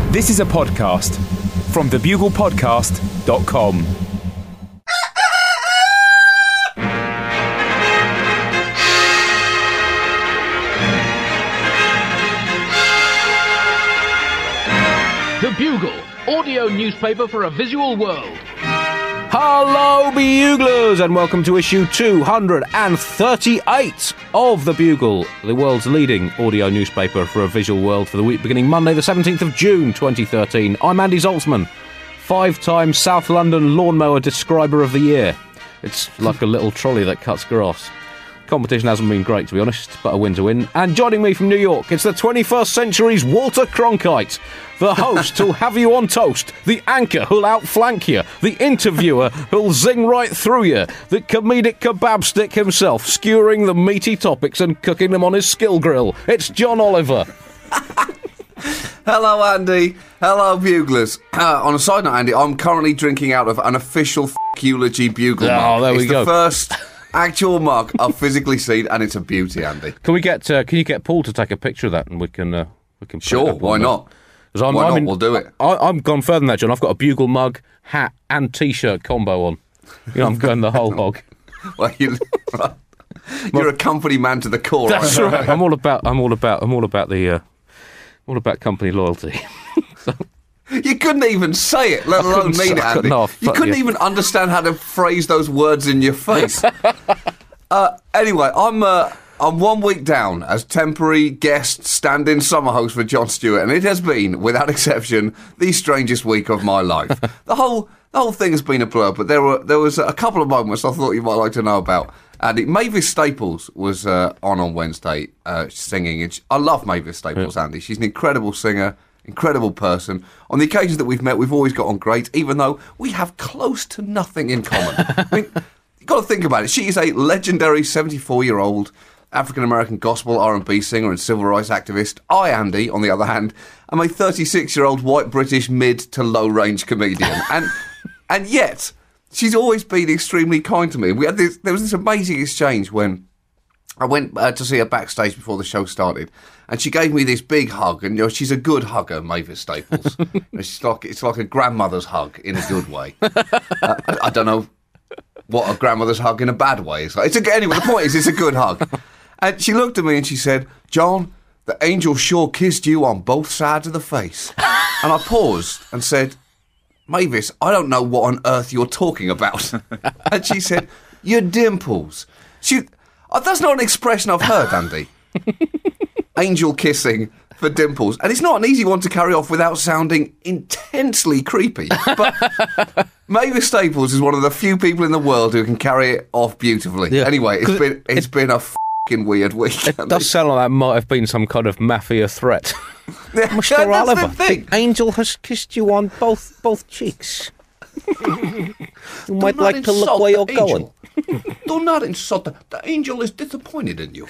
This is a podcast from thebuglepodcast.com. The Bugle, audio newspaper for a visual world. Hello, Buglers, and welcome to issue 238 of The Bugle, the world's leading audio newspaper for a visual world for the week beginning Monday, the 17th of June, 2013. I'm Andy Zaltzman, 5-time South London Lawnmower Describer of the Year. It's like a little trolley that cuts grass. Competition hasn't been great, to be honest, but a win's a win. And joining me from New York, it's the 21st century's Walter Cronkite, the host who'll have you on toast, the anchor who'll outflank you, the interviewer who'll zing right through you, the comedic kebab stick himself, skewering the meaty topics and cooking them on his skill grill. It's John Oliver. Hello, Andy. Hello, Buglers. On a side note, Andy, I'm currently drinking out of an official eulogy bugle mug. Oh, there we go. It's the first actual mug I've physically seen, and it's a beauty, Andy. Can you get Paul to take a picture of that, and we can put it Sure, up why not? Why not? We'll do it. I'm gone further than that, John. I've got a bugle mug, hat, and T-shirt combo on. You know, I'm going the whole hog. Well, you're a company man to the core. That's right. I'm all about company loyalty. You couldn't even say it, let alone mean it, Andy. You couldn't even understand how to phrase those words in your face. Anyway, I'm 1 week down as temporary guest stand-in summer host for Jon Stewart, and it has been, without exception, the strangest week of my life. The whole thing has been a blur, but there was a couple of moments I thought you might like to know about. Andy, Mavis Staples was on Wednesday singing. I love Mavis Staples, Andy. She's an incredible singer, incredible person. On the occasions that we've met, we've always got on great, even though we have close to nothing in common. I mean, you've got to think about it. She is a legendary 74-year-old African-American gospel R&B singer and civil rights activist. I, Andy, on the other hand, am a 36-year-old white British mid to low-range comedian. And yet, she's always been extremely kind to me. There was this amazing exchange when I went to see her backstage before the show started, and she gave me this big hug, and she's a good hugger, Mavis Staples. It's like a grandmother's hug in a good way. I don't know what a grandmother's hug in a bad way is like. Anyway, the point is, it's a good hug. And she looked at me and she said, "John, the angel sure kissed you on both sides of the face." And I paused and said, "Mavis, I don't know what on earth you're talking about." And she said, "Your dimples." That's not an expression I've heard, Andy. Angel kissing for dimples. And it's not an easy one to carry off without sounding intensely creepy. But Mavis Staples is one of the few people in the world who can carry it off beautifully. Yeah. Anyway, it's been a f***ing weird week. It does sound like that might have been some kind of mafia threat. Mr. Oliver, the angel has kissed you on both cheeks. You might like to look where you're going. Do not insult the angel is disappointed in you.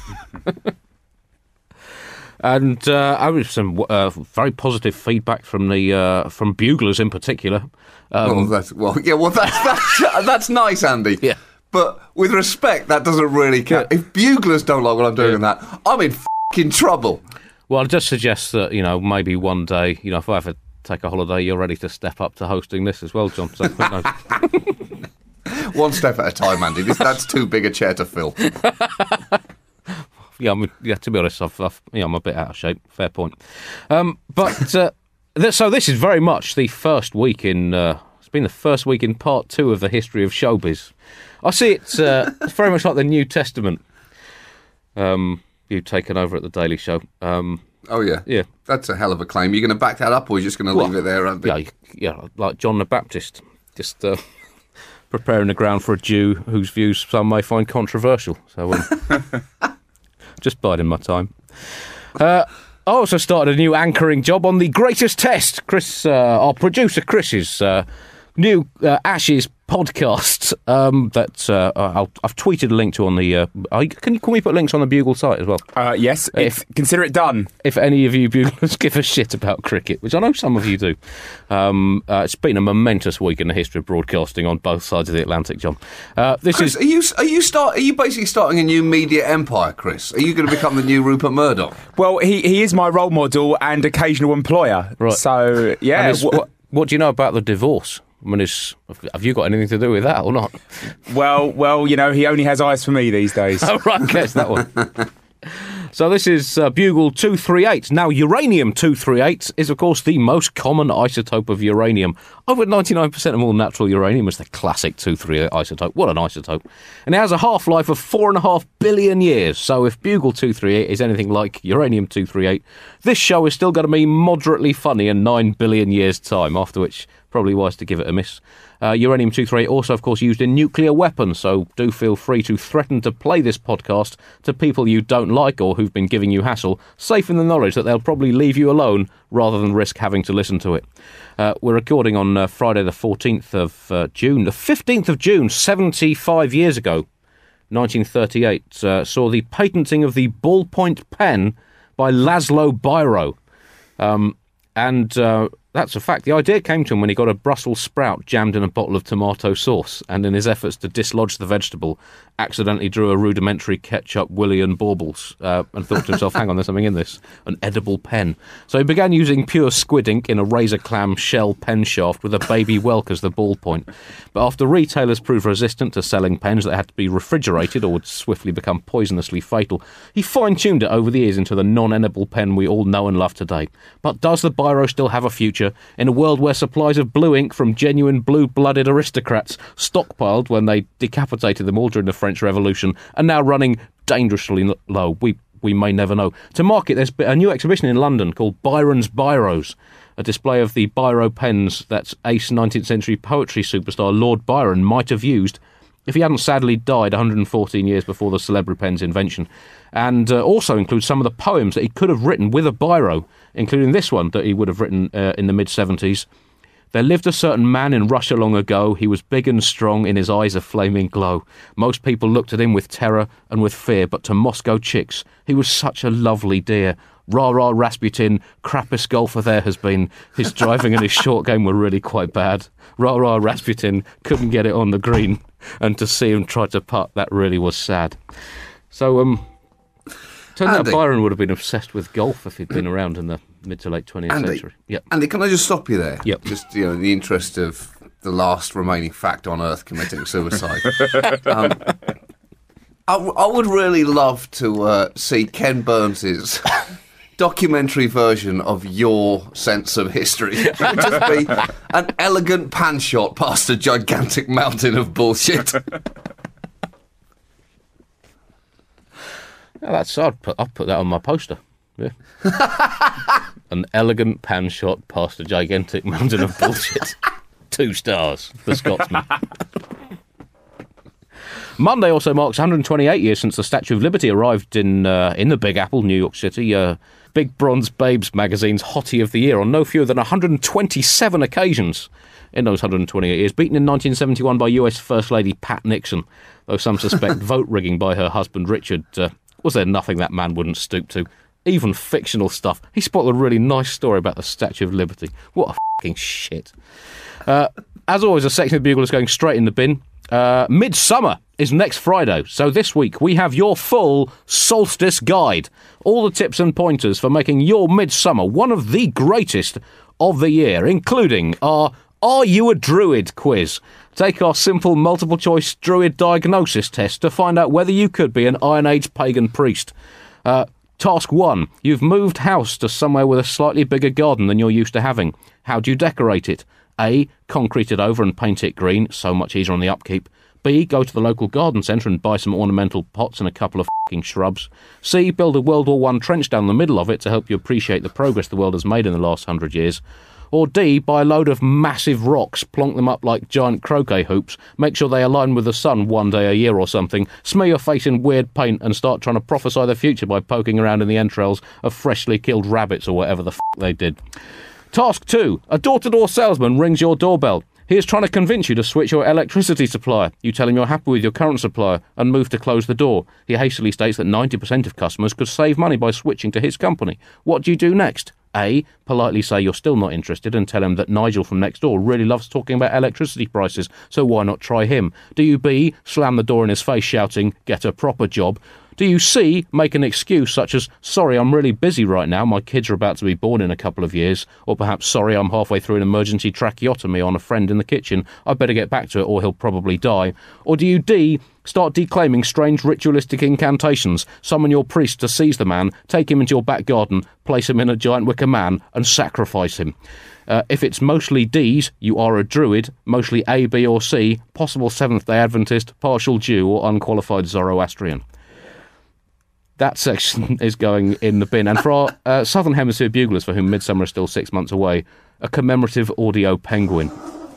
And I was some very positive feedback from Buglers in particular. That's nice, Andy. Yeah. But with respect, that doesn't really count. Yeah. If Buglers don't like what I'm doing in that, I'm in f***ing trouble. Well, I just suggest that, maybe one day, if I ever take a holiday, you're ready to step up to hosting this as well, John. So, who knows? One step at a time, Andy. That's too big a chair to fill. Yeah, to be honest, I'm a bit out of shape. Fair point. So this is very much the first week in. It's been the first week in part 2 of the history of showbiz. I see it's very much like the New Testament. You've taken over at the Daily Show. Oh yeah, yeah. That's a hell of a claim. You're going to back that up, or you're just going to leave it there, Andy? Yeah, like John the Baptist, just preparing the ground for a Jew whose views some may find controversial. So. Just biding my time. I also started a new anchoring job on The Greatest Test. Our producer Chris's new Ashes podcast that I've tweeted a link to on the... can we put links on the Bugle site as well? Yes, consider it done. If any of you Buglers give a shit about cricket, which I know some of you do. It's been a momentous week in the history of broadcasting on both sides of the Atlantic, John. Chris, are you basically starting a new media empire, Chris? Are you going to become the new Rupert Murdoch? Well, he is my role model and occasional employer. Right. So, yeah. What do you know about the divorce? I mean, have you got anything to do with that or not? Well, he only has eyes for me these days. Oh, right, guess that one. So this is Bugle 238. Now, uranium-238 is, of course, the most common isotope of uranium. Over 99% of all natural uranium is the classic 238 isotope. What an isotope. And it has a half-life of 4.5 billion years. So if Bugle 238 is anything like uranium-238, this show is still going to be moderately funny in 9 billion years' time, after which probably wise to give it a miss. Uranium-238 also, of course, used in nuclear weapons, so do feel free to threaten to play this podcast to people you don't like or who've been giving you hassle, safe in the knowledge that they'll probably leave you alone rather than risk having to listen to it. We're recording on Friday the 14th of June. The 15th of June, 75 years ago, 1938, saw the patenting of the ballpoint pen by Laszlo Biro. That's a fact. The idea came to him when he got a Brussels sprout jammed in a bottle of tomato sauce, and in his efforts to dislodge the vegetable, accidentally drew a rudimentary ketchup willy and baubles, and thought to himself, hang on, there's something in this, an edible pen. So he began using pure squid ink in a razor clam shell pen shaft with a baby whelk as the ballpoint. But after retailers proved resistant to selling pens that had to be refrigerated or would swiftly become poisonously fatal, he fine-tuned it over the years into the non-edible pen we all know and love today. But does the Biro still have a future in a world where supplies of blue ink from genuine blue-blooded aristocrats stockpiled when they decapitated them all during the French Revolution are now running dangerously low? We may never know. To mark it, there's a new exhibition in London called Byron's Biros, a display of the Biro pens that ace 19th century poetry superstar Lord Byron might have used if he hadn't sadly died 114 years before the celebrity pen's invention, and also includes some of the poems that he could have written with a biro, including this one that he would have written in the mid-70s. There lived a certain man in Russia long ago. He was big and strong, in his eyes a flaming glow. Most people looked at him with terror and with fear, but to Moscow chicks, he was such a lovely dear. Rah-rah Rasputin, crappiest golfer there has been. His driving and his short game were really quite bad. Rah-rah Rasputin couldn't get it on the green, and to see him try to putt, that really was sad. So, turns out Byron would have been obsessed with golf if he'd been around in the mid to late 20th century. Yep. Andy, can I just stop you there? Yep. Just, in the interest of the last remaining fact on Earth committing suicide. I would really love to see Ken Burns's documentary version of your sense of history. It would just be an elegant pan shot past a gigantic mountain of bullshit. I'll put that on my poster. Yeah. An elegant pan shot past a gigantic mountain of bullshit. 2 stars. The Scotsman. Monday also marks 128 years since the Statue of Liberty arrived in the Big Apple, New York City. Big Bronze Babes magazine's Hottie of the Year on no fewer than 127 occasions in those 128 years, beaten in 1971 by US First Lady Pat Nixon, though some suspect vote rigging by her husband Richard. Was there nothing that man wouldn't stoop to? Even fictional stuff. He spotted a really nice story about the Statue of Liberty. What a fucking shit. As always, a section of the Bugle is going straight in the bin. Midsummer is next Friday, so this week we have your full solstice guide. All the tips and pointers for making your midsummer one of the greatest of the year, including our Are You a Druid quiz. Take our simple multiple choice druid diagnosis test to find out whether you could be an Iron Age pagan priest. Task 1. You've moved house to somewhere with a slightly bigger garden than you're used to having. How do you decorate it? A. Concrete it over and paint it green, so much easier on the upkeep. B. Go to the local garden centre and buy some ornamental pots and a couple of fucking shrubs. C. Build a World War I trench down the middle of it to help you appreciate the progress the world has made in the last 100 years. Or D. Buy a load of massive rocks, plonk them up like giant croquet hoops, make sure they align with the sun one day a year or something, smear your face in weird paint and start trying to prophesy the future by poking around in the entrails of freshly killed rabbits or whatever the they did. Task 2. A door-to-door salesman rings your doorbell. He is trying to convince you to switch your electricity supplier. You tell him you're happy with your current supplier and move to close the door. He hastily states that 90% of customers could save money by switching to his company. What do you do next? A. Politely say you're still not interested and tell him that Nigel from next door really loves talking about electricity prices, so why not try him? Do you B. Slam the door in his face shouting, get a proper job? Do you C. Make an excuse such as, sorry, I'm really busy right now, my kids are about to be born in a couple of years, or perhaps, sorry, I'm halfway through an emergency tracheotomy on a friend in the kitchen, I'd better get back to it or he'll probably die? Or do you D. Start declaiming strange ritualistic incantations, summon your priest to seize the man, take him into your back garden, place him in a giant wicker man, and sacrifice him? If it's mostly D's, you are a druid, mostly A, B or C, possible Seventh-day Adventist, partial Jew or unqualified Zoroastrian. That section is going in the bin. And for our Southern Hemisphere buglers, for whom Midsummer is still 6 months away, a commemorative audio penguin.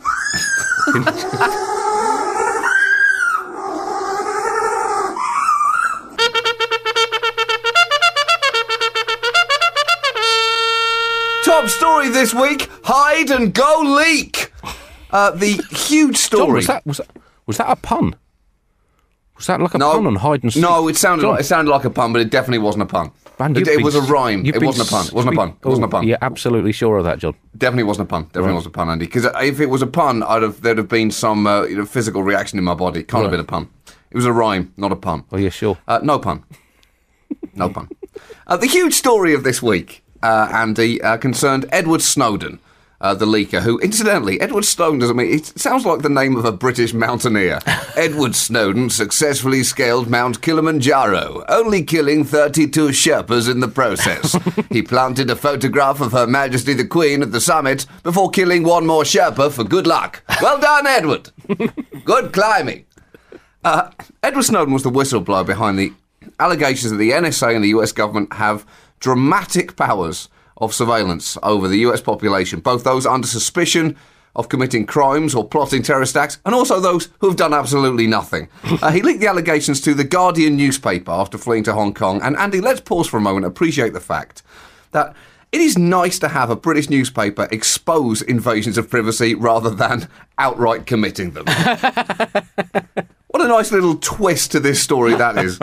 Top story this week, hide and go leak. The huge story. John, was that a pun? Was that like a pun on hide and seek? No, it sounded like a pun, but it definitely wasn't a pun. Man, it was a rhyme. It wasn't a pun. It wasn't a pun. It wasn't a pun. You're absolutely sure of that, John? Definitely wasn't a pun. Definitely wasn't a pun, Andy. Because if it was a pun, there'd have been some physical reaction in my body. Can't have been a pun. It was a rhyme, not a pun. Oh, you're sure? No pun. No pun. The huge story of this week, Andy, concerned Edward Snowden, the leaker, who, incidentally, Edward Snowden, it sounds like the name of a British mountaineer. Edward Snowden successfully scaled Mount Kilimanjaro, only killing 32 Sherpas in the process. He planted a photograph of Her Majesty the Queen at the summit before killing one more Sherpa for good luck. Well done, Edward. Good climbing. Edward Snowden was the whistleblower behind the allegations that the NSA and the US government have dramatic powers of surveillance over the US population, both those under suspicion of committing crimes or plotting terrorist acts, and also those who have done absolutely nothing. He leaked the allegations to The Guardian newspaper after fleeing to Hong Kong. And Andy, let's pause for a moment and appreciate the fact that it is nice to have a British newspaper expose invasions of privacy rather than outright committing them. What a nice little twist to this story that is.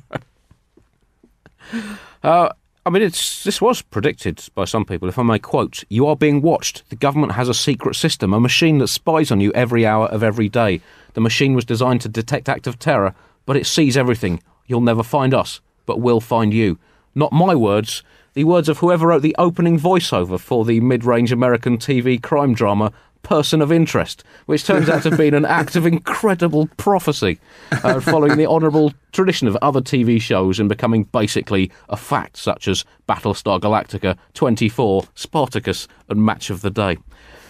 I mean, this was predicted by some people. If I may quote, you are being watched. The government has a secret system, a machine that spies on you every hour of every day. The machine was designed to detect acts of terror, but it sees everything. You'll never find us, but we'll find you. Not my words, the words of whoever wrote the opening voiceover for the mid-range American TV crime drama Person of Interest, which turns out to have been an act of incredible prophecy, following the honourable tradition of other TV shows and becoming basically a fact, such as Battlestar Galactica, 24, Spartacus and Match of the Day.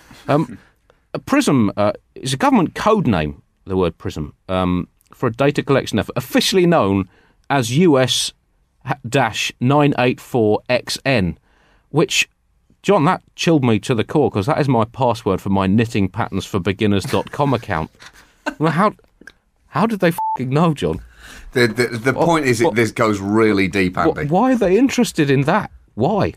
PRISM is a government code name, the word PRISM, for a data collection effort, officially known as US-984XN, which, John, that chilled me to the core, because that is my password for my knittingpatternsforbeginners.com account. Well, how did they f***ing know, John? The point is, this goes really deep, Andy. Why are they interested in that? Why?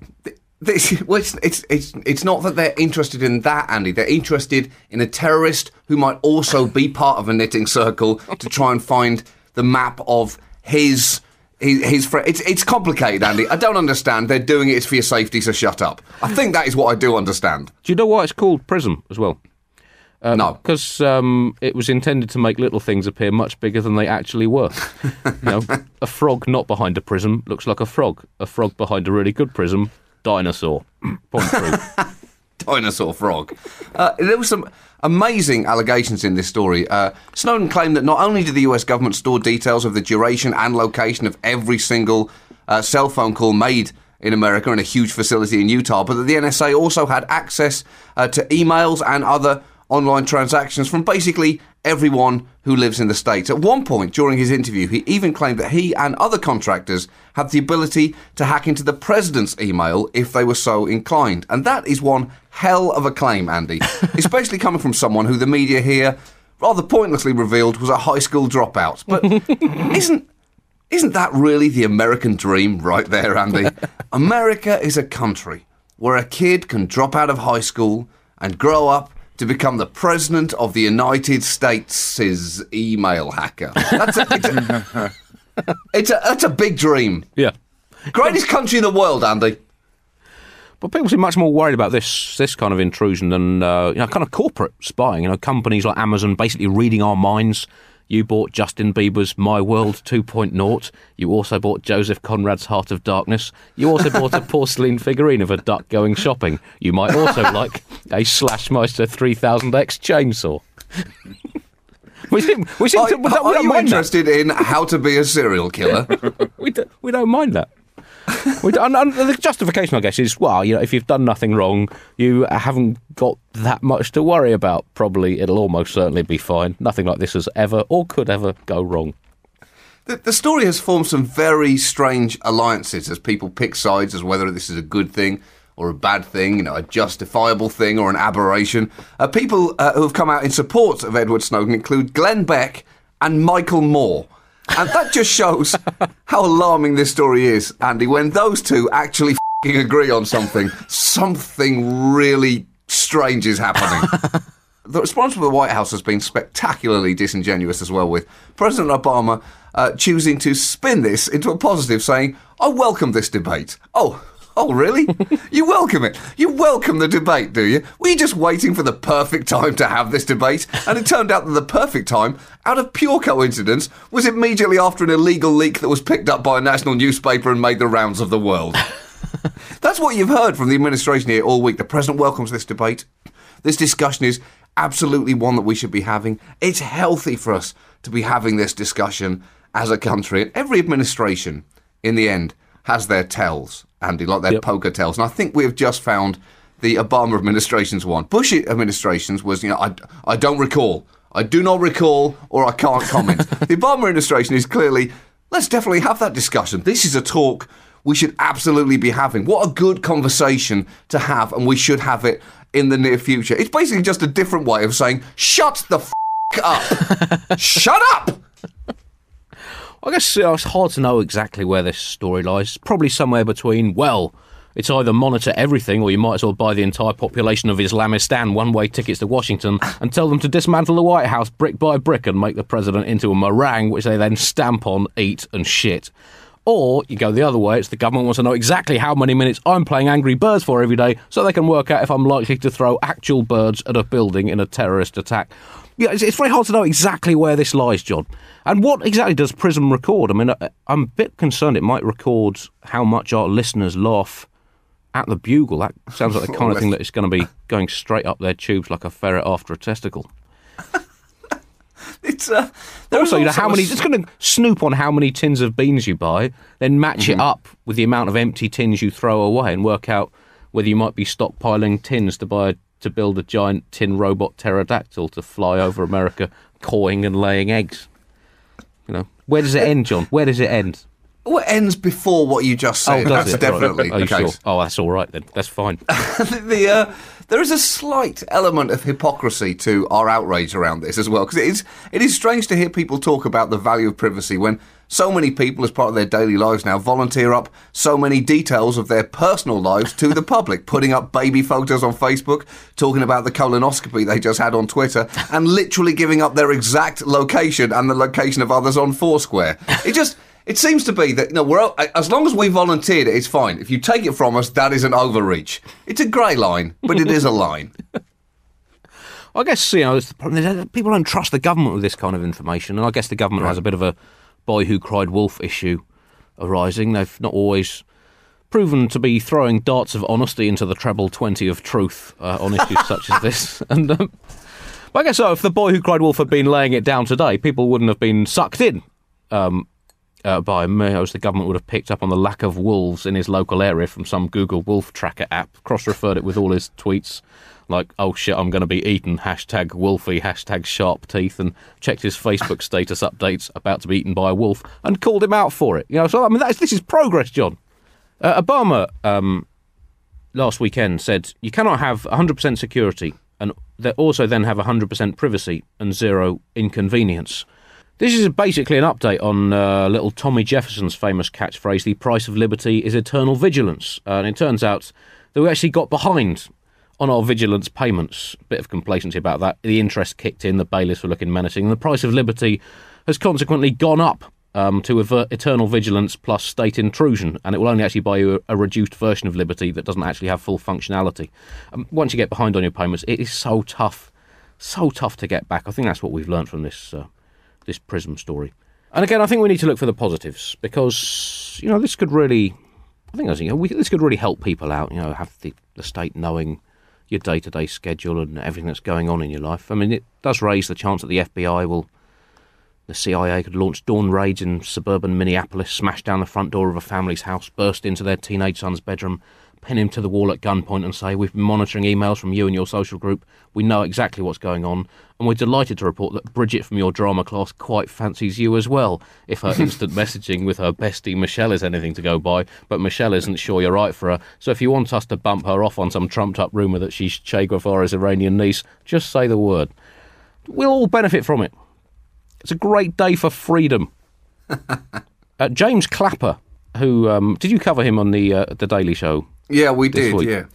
It's not that they're interested in that, Andy. They're interested in a terrorist who might also be part of a knitting circle to try and find the map of his friend. It's complicated, Andy. I don't understand. They're doing it for your safety, so shut up. I think that is what I do understand. Do you know why it's called PRISM as well? No. Because it was intended to make little things appear much bigger than they actually were. A frog not behind a prism looks like a frog. A frog behind a really good prism, dinosaur. Point through. Dinosaur frog. There were some amazing allegations in this story. Snowden claimed that not only did the US government store details of the duration and location of every single cell phone call made in America in a huge facility in Utah, but that the NSA also had access to emails and other online transactions from basically everyone who lives in the States. At one point during his interview, he even claimed that he and other contractors had the ability to hack into the president's email if they were so inclined. And that is one hell of a claim, Andy, especially coming from someone who the media here rather pointlessly revealed was a high school dropout. But isn't that really the American dream right there, Andy? America is a country where a kid can drop out of high school and grow up to become the president of the United States' email hacker. That's a big dream. Yeah. Greatest country in the world, Andy. But people seem much more worried about this kind of intrusion than kind of corporate spying. Companies like Amazon basically reading our minds. You bought Justin Bieber's My World 2.0. You also bought Joseph Conrad's Heart of Darkness. You also bought a porcelain figurine of a duck going shopping. You might also like a Slashmeister 3000X chainsaw. Are you interested in how to be a serial killer? We don't mind that. And the justification, I guess, is, if you've done nothing wrong, you haven't got that much to worry about. Probably it'll almost certainly be fine. Nothing like this has ever or could ever go wrong. The story has formed some very strange alliances as people pick sides as whether this is a good thing or a bad thing, a justifiable thing or an aberration. People who have come out in support of Edward Snowden include Glenn Beck and Michael Moore. And that just shows how alarming this story is, Andy, when those two actually agree on something really strange is happening. The response from the White House has been spectacularly disingenuous as well, with President Obama choosing to spin this into a positive, saying, I welcome this debate. Oh, really? You welcome it? You welcome the debate, do you? Were you just waiting for the perfect time to have this debate? And it turned out that the perfect time, out of pure coincidence, was immediately after an illegal leak that was picked up by a national newspaper and made the rounds of the world. That's what you've heard from the administration here all week. The president welcomes this debate. This discussion is absolutely one that we should be having. It's healthy for us to be having this discussion as a country. And every administration, in the end, has their tells, Andy, like their poker tells. And I think we have just found the Obama administration's one. Bush administration's was, I don't recall. I do not recall, or I can't comment. The Obama administration is clearly, let's definitely have that discussion. This is a talk we should absolutely be having. What a good conversation to have, and we should have it in the near future. It's basically just a different way of saying, shut the up. Shut up! I guess it's hard to know exactly where this story lies. Probably somewhere between, it's either monitor everything or you might as well buy the entire population of Islamistan one-way tickets to Washington and tell them to dismantle the White House brick by brick and make the president into a meringue which they then stamp on, eat and shit. Or you go the other way, it's the government wants to know exactly how many minutes I'm playing Angry Birds for every day so they can work out if I'm likely to throw actual birds at a building in a terrorist attack. Yeah, it's very hard to know exactly where this lies, John. And what exactly does Prism record? I mean, I'm a bit concerned it might record how much our listeners laugh at the Bugle. That sounds like the kind of thing that is going to be going straight up their tubes like a ferret after a testicle. It's how many? It's going to snoop on how many tins of beans you buy, then match it up with the amount of empty tins you throw away, and work out whether you might be stockpiling tins to build a giant tin robot pterodactyl to fly over America, cawing and laying eggs. Where does it end, John? Where does it end? Well, it ends before what you just said. That's definitely the case. Sure? Oh, that's all right then. That's fine. There is a slight element of hypocrisy to our outrage around this as well, because it is strange to hear people talk about the value of privacy when so many people, as part of their daily lives now, volunteer up so many details of their personal lives to the public, putting up baby photos on Facebook, talking about the colonoscopy they just had on Twitter, and literally giving up their exact location and the location of others on Foursquare. It seems to be that, as long as we volunteered it, it's fine. If you take it from us, that is an overreach. It's a grey line, but it is a line. I guess, it's the problem. People don't trust the government with this kind of information, and I guess the government has a bit of a boy who cried wolf issue arising. They've not always proven to be throwing darts of honesty into the treble 20 of truth on issues such as this. And but I guess if the boy who cried wolf had been laying it down today, people wouldn't have been sucked in by him, as the government would have picked up on the lack of wolves in his local area from some Google Wolf Tracker app, cross-referred it with all his tweets, like, oh shit, I'm going to be eaten, #Wolfie, #sharp teeth, and checked his Facebook status updates, about to be eaten by a wolf, and called him out for it. So I mean, this is progress, John. Obama last weekend said you cannot have 100% security and also then have 100% privacy and zero inconvenience. This is basically an update on little Tommy Jefferson's famous catchphrase, the price of liberty is eternal vigilance. And it turns out that we actually got behind on our vigilance payments. Bit of complacency about that. The interest kicked in, the bailiffs were looking menacing, and the price of liberty has consequently gone up to avert eternal vigilance plus state intrusion, and it will only actually buy you a reduced version of liberty that doesn't actually have full functionality. Once you get behind on your payments, it is so tough to get back. I think that's what we've learned from this Prism story. And again, I think we need to look for the positives, because this could really, this could really help people out. Have the state knowing your day-to-day schedule and everything that's going on in your life. I mean, it does raise the chance that the CIA could launch dawn raids in suburban Minneapolis, smash down the front door of a family's house, burst into their teenage son's bedroom, pin him to the wall at gunpoint and say, "We've been monitoring emails from you and your social group. We know exactly what's going on, and we're delighted to report that Bridget from your drama class quite fancies you as well," if her instant messaging with her bestie Michelle is anything to go by, but Michelle isn't sure you're right for her. So if you want us to bump her off on some trumped-up rumour that she's Che Guevara's Iranian niece, just say the word. We'll all benefit from it. It's a great day for freedom. James Clapper, who did you cover him on the Daily Show? Yeah, we did. Week? Yeah.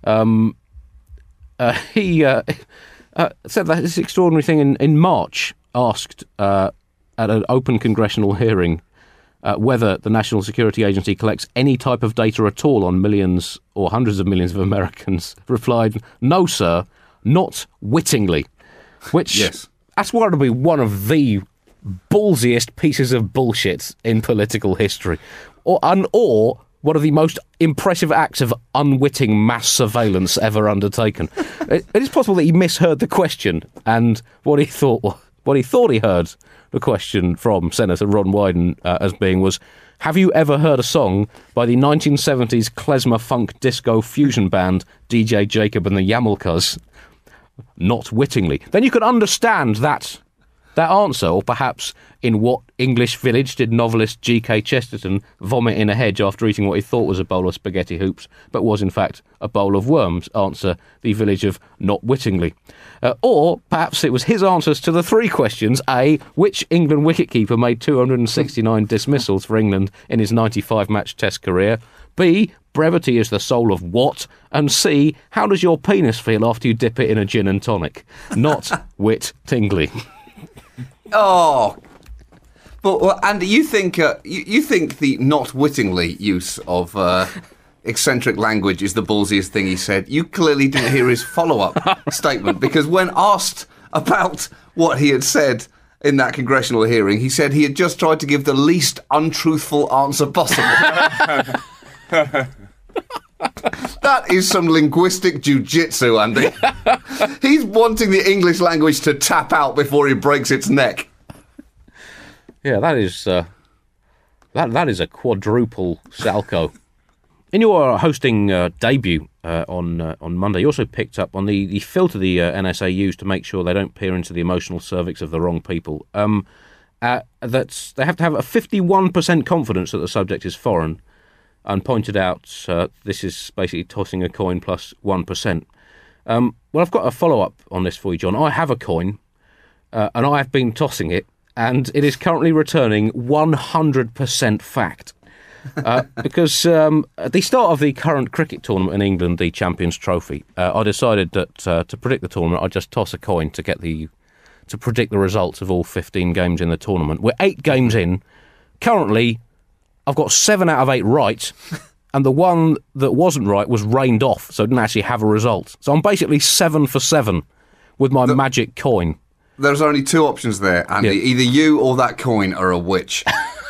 He said that this extraordinary thing in March. Asked at an open congressional hearing whether the National Security Agency collects any type of data at all on millions or hundreds of millions of Americans. Replied, "No, sir, not wittingly." Which yes. That's got to be one of the ballsiest pieces of bullshit in political history. Or one of the most impressive acts of unwitting mass surveillance ever undertaken. It is possible that he misheard the question, and what he thought he heard the question from Senator Ron Wyden as being was, "Have you ever heard a song by the 1970s klezmer funk disco fusion band DJ Jacob and the Yamalkas?" Not wittingly. Then you could understand that answer, or perhaps in what English village did novelist G.K. Chesterton vomit in a hedge after eating what he thought was a bowl of spaghetti hoops, but was in fact a bowl of worms? Answer, the village of Not Wittingly. Or perhaps it was his answers to the three questions. A, which England wicketkeeper made 269 dismissals for England in his 95-match Test career? B, brevity is the soul of what? And C, how does your penis feel after you dip it in a gin and tonic? Not wit-tingly. Oh, but Andy, you think the not wittingly use of eccentric language is the ballsiest thing he said? You clearly didn't hear his follow-up statement, because when asked about what he had said in that congressional hearing, he said he had just tried to give the least untruthful answer possible. That is some linguistic jiu-jitsu, Andy. He's wanting the English language to tap out before he breaks its neck. Yeah, that is that is a quadruple Salco. In your hosting debut on Monday, you also picked up on the filter the NSA use to make sure they don't peer into the emotional cervix of the wrong people. That they have to have a 51% confidence that the subject is foreign, and pointed out this is basically tossing a coin plus 1%. Well, I've got a follow-up on this for you, John. I have a coin, and I have been tossing it, and it is currently returning 100% fact. Because at the start of the current cricket tournament in England, the Champions Trophy, I decided that to predict the tournament, I'd just toss a coin to predict the results of all 15 games in the tournament. We're 8 games in. Currently, I've got 7 out of 8 right, and the one that wasn't right was rained off, so it didn't actually have a result. So I'm basically 7 for 7 with my magic coin. There's only 2 options there, Andy. Yeah. Either you or that coin are a witch.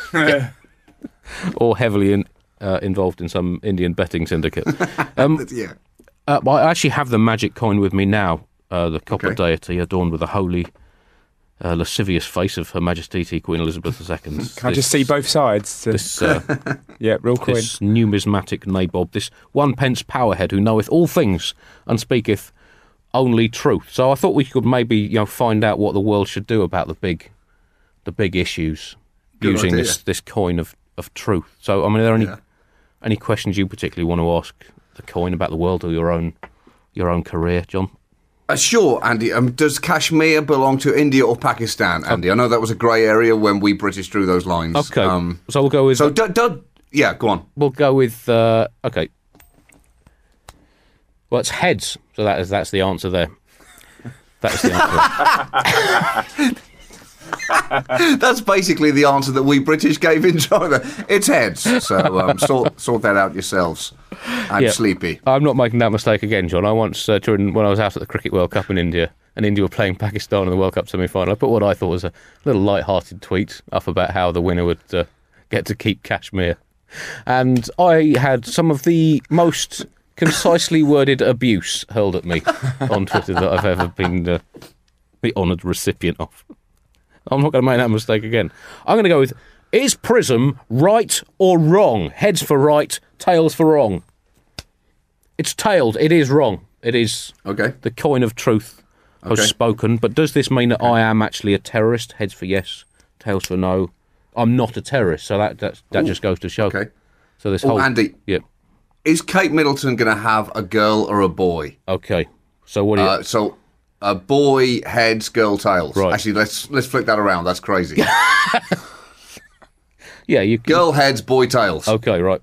Or heavily involved in some Indian betting syndicate. Yeah. I actually have the magic coin with me now, the copper deity adorned with a holy, lascivious face of Her Majesty Queen Elizabeth II. Can I just see both sides? Yeah, real coin. This numismatic nabob, this 1p powerhead who knoweth all things and speaketh only truth. So I thought we could maybe find out what the world should do about the big issues. Good using idea. this coin of truth. So, I mean, are there any questions you particularly want to ask the coin about the world or your own career, John? Sure, Andy. Does Kashmir belong to India or Pakistan, Andy? I know that was a grey area when we British drew those lines. Okay, so we'll go with... yeah, go on. We'll go with... okay. Well, it's heads, so that's the answer there. That's the answer. That's basically the answer that we British gave in China. It's heads. So sort that out yourselves. I'm sleepy. I'm not making that mistake again, John. I once, when I was out at the Cricket World Cup in India, and India were playing Pakistan in the World Cup semi-final, I put what I thought was a little light-hearted tweet up about how the winner would get to keep Kashmir. And I had some of the most concisely worded abuse hurled at me on Twitter that I've ever been the honoured recipient of. I'm not going to make that mistake again. I'm going to go with, is PRISM right or wrong? Heads for right, tails for wrong. It's tailed. It is wrong. It is the coin of truth has spoken. But does this mean that I am actually a terrorist? Heads for yes, tails for no. I'm not a terrorist, so that just goes to show. Okay. So this whole... Andy, is Kate Middleton going to have a girl or a boy? Okay. So what do you... So a boy heads, girl tails. Right. Actually, let's flip that around. That's crazy. Yeah, you... Girl heads, boy tails. Okay, right.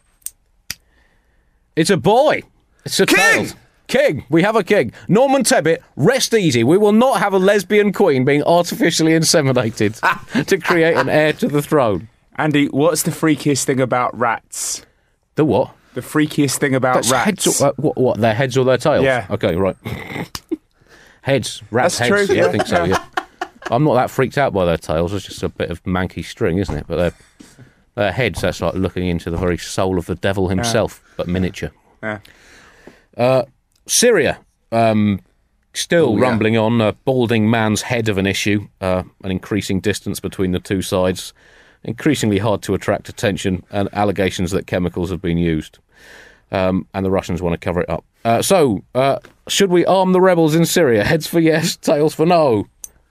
It's a boy. It's a tails. King. We have a king. Norman Tebbit, rest easy. We will not have a lesbian queen being artificially inseminated to create an heir to the throne. Andy, what's the freakiest thing about rats? The what? The freakiest thing about rats. Heads, what, their heads or their tails? Yeah. Okay, right. Heads. Rats' That's heads. true. Yeah, I think so, yeah. I'm not that freaked out by their tails. It's just a bit of manky string, isn't it? But their heads, that's like looking into the very soul of the devil himself, but miniature. Yeah. Syria, still rumbling on, a balding man's head of an issue, an increasing distance between the two sides, increasingly hard to attract attention, and allegations that chemicals have been used. And the Russians want to cover it up. So, should we arm the rebels in Syria? Heads for yes, tails for no.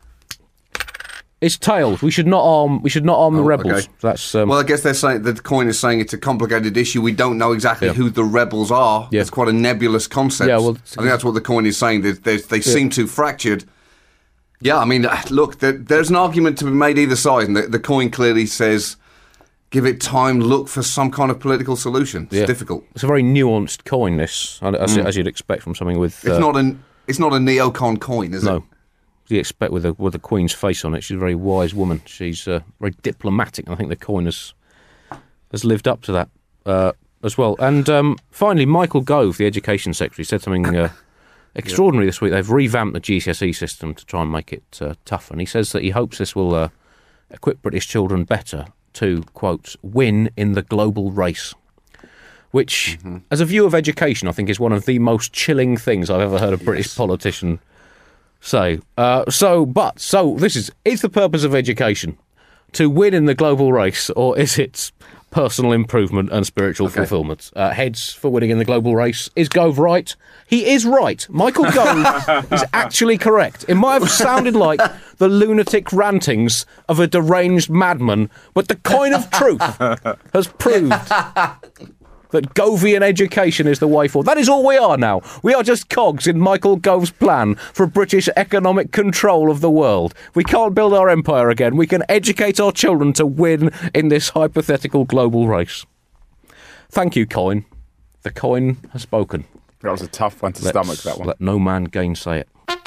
It's tails. We should not arm the rebels. Okay. That's well, I guess they're saying the coin is saying it's a complicated issue. We don't know exactly who the rebels are. Yeah. It's quite a nebulous concept. Yeah, well, I think that's what the coin is saying. They seem too fractured. Yeah, I mean, look, there's an argument to be made either side, and the coin clearly says, give it time, look for some kind of political solution. It's difficult. It's a very nuanced coin, this, as you'd expect from something with... It's not a neocon coin, is it? No. You expect with the Queen's face on it. She's a very wise woman. She's very diplomatic, and I think the coin has lived up to that as well. And finally, Michael Gove, the Education Secretary, said something extraordinary this week. They've revamped the GCSE system to try and make it tougher, and he says that he hopes this will equip British children better to, quote, win in the global race. Which, as a view of education, I think is one of the most chilling things I've ever heard a British politician say. So this is the purpose of education to win in the global race, or is it personal improvement and spiritual fulfilment? Heads for winning in the global race. Is Gove right? He is right. Michael Gove is actually correct. It might have sounded like the lunatic rantings of a deranged madman, but the coin of truth has proved that Govian education is the way forward. That is all we are now. We are just cogs in Michael Gove's plan for British economic control of the world. We can't build our empire again. We can educate our children to win in this hypothetical global race. Thank you, coin. The coin has spoken. That was a tough one to stomach, that one. Let no man gainsay it.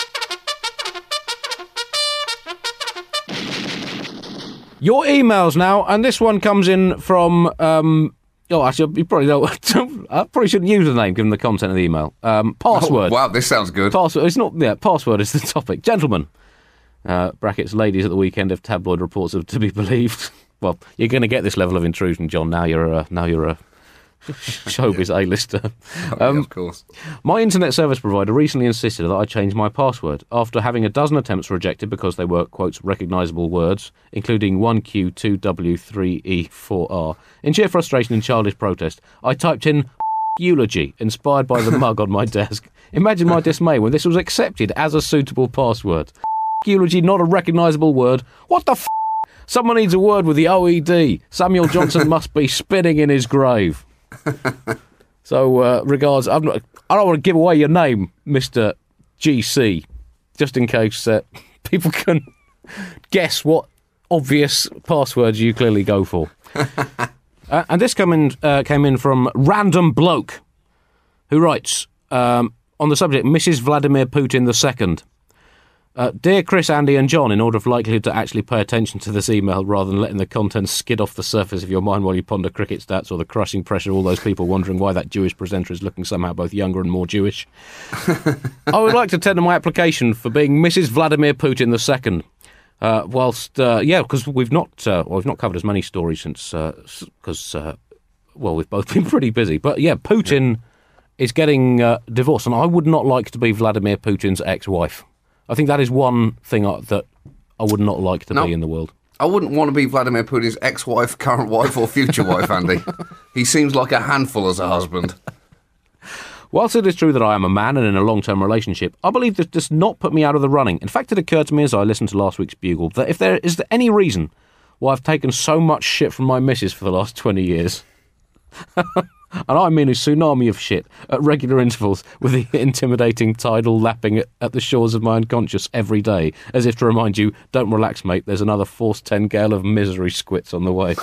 Your emails now, and this one comes in from... actually, you probably don't. I probably shouldn't use the name given the content of the email. Password. Oh, wow, this sounds good. Password. It's not. Yeah, password is the topic. Gentlemen, brackets, ladies at the weekend, if tabloid reports are to be believed. Well, you're going to get this level of intrusion, John. Now you're a showbiz A-lister. Of course. My internet service provider recently insisted that I change my password after having a dozen attempts rejected because they were, quotes, recognisable words, including 1Q, 2W, 3E, 4R. In sheer frustration and childish protest, I typed in eulogy, inspired by the mug on my desk. Imagine my dismay when this was accepted as a suitable password. Eulogy, not a recognisable word. What the f***? Someone needs a word with the OED. Samuel Johnson must be spinning in his grave. So, regards, I don't want to give away your name, Mr. GC, just in case people can guess what obvious passwords you clearly go for. And this came in from Random Bloke, who writes, on the subject, Mrs. Vladimir Putin II. Dear Chris, Andy and John, in order of likelihood to actually pay attention to this email rather than letting the contents skid off the surface of your mind while you ponder cricket stats or the crushing pressure of all those people wondering why that Jewish presenter is looking somehow both younger and more Jewish, I would like to tender my application for being Mrs. Vladimir Putin II. Because we've not covered as many stories since, we've both been pretty busy. But yeah, Putin is getting divorced, and I would not like to be Vladimir Putin's ex-wife. I think that is one thing that I would not like to be in the world. I wouldn't want to be Vladimir Putin's ex-wife, current wife, or future wife, Andy. He seems like a handful as a husband. Whilst it is true that I am a man and in a long-term relationship, I believe this does not put me out of the running. In fact, it occurred to me as I listened to last week's Bugle that if there is any reason why I've taken so much shit from my missus for the last 20 years... And I mean a tsunami of shit at regular intervals with the intimidating tidal lapping at the shores of my unconscious every day, as if to remind you, don't relax, mate, there's another Force 10 gale of misery squits on the way.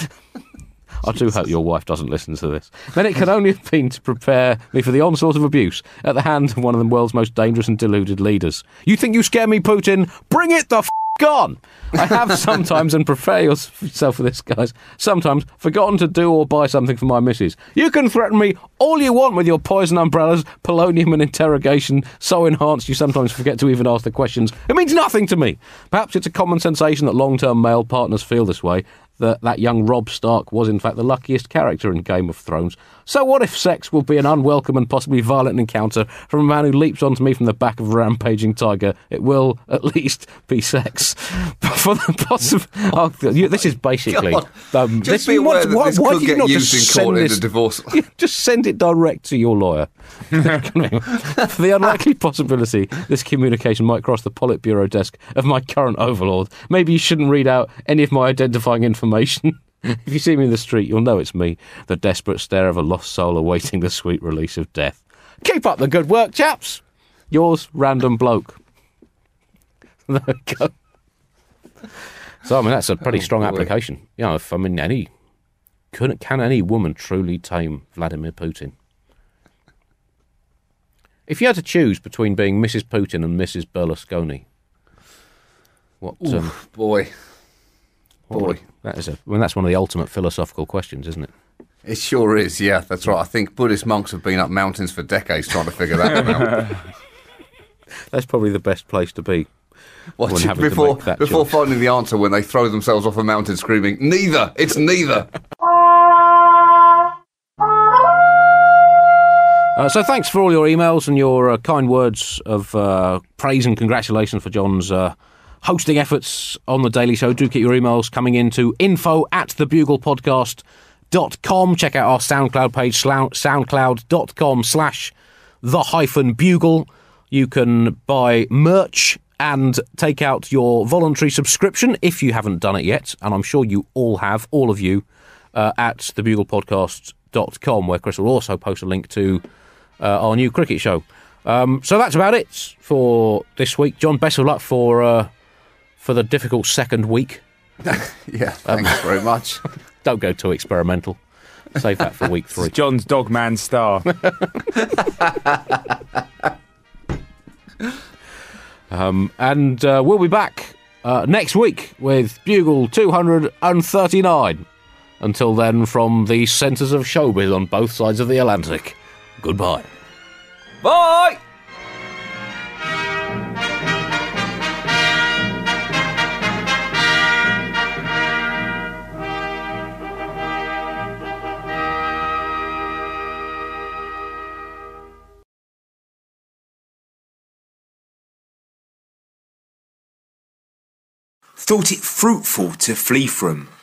I do hope your wife doesn't listen to this. Then it can only have been to prepare me for the onslaught of abuse at the hand of one of the world's most dangerous and deluded leaders. You think you scare me, Putin? Bring it the f*** on! I have sometimes, and prepare yourself for this, guys, sometimes forgotten to do or buy something for my missus. You can threaten me all you want with your poison umbrellas, polonium and interrogation so enhanced you sometimes forget to even ask the questions. It means nothing to me. Perhaps it's a common sensation that long-term male partners feel this way, that young Robb Stark was in fact the luckiest character in Game of Thrones. So what if sex will be an unwelcome and possibly violent encounter from a man who leaps onto me from the back of a rampaging tiger? It will at least be sex. But for the possible, this is basically. Just be aware that this could get used in court in a divorce. Just send it direct to your lawyer. For the unlikely possibility this communication might cross the Politburo desk of my current overlord, maybe you shouldn't read out any of my identifying information. If you see me in the street, you'll know it's me, the desperate stare of a lost soul awaiting the sweet release of death. Keep up the good work, chaps. Yours, Random Bloke. There we go. So, I mean, that's a pretty strong application. You know, can any woman truly tame Vladimir Putin? If you had to choose between being Mrs. Putin and Mrs. Berlusconi, what? Boy. That's one of the ultimate philosophical questions, isn't it? It sure is, yeah, that's right. I think Buddhist monks have been up mountains for decades trying to figure that one out. That's probably the best place to be. Before finding the answer when they throw themselves off a mountain screaming, neither, it's neither. So thanks for all your emails and your kind words of praise and congratulations for John's hosting efforts on The Daily Show. Do keep your emails coming in to info@thebuglepodcast.com. Check out our SoundCloud page, soundcloud.com/the-bugle. You can buy merch and take out your voluntary subscription if you haven't done it yet, and I'm sure you all have, all of you, at thebuglepodcast.com, where Chris will also post a link to our new cricket show. So that's about it for this week. John, best of luck for the difficult second week. Yeah, thanks very much. Don't go too experimental. Save that for week 3. John's Dogman star. And we'll be back next week with Bugle 239. Until then, from the centres of showbiz on both sides of the Atlantic, goodbye. Bye! Thought it fruitful to flee from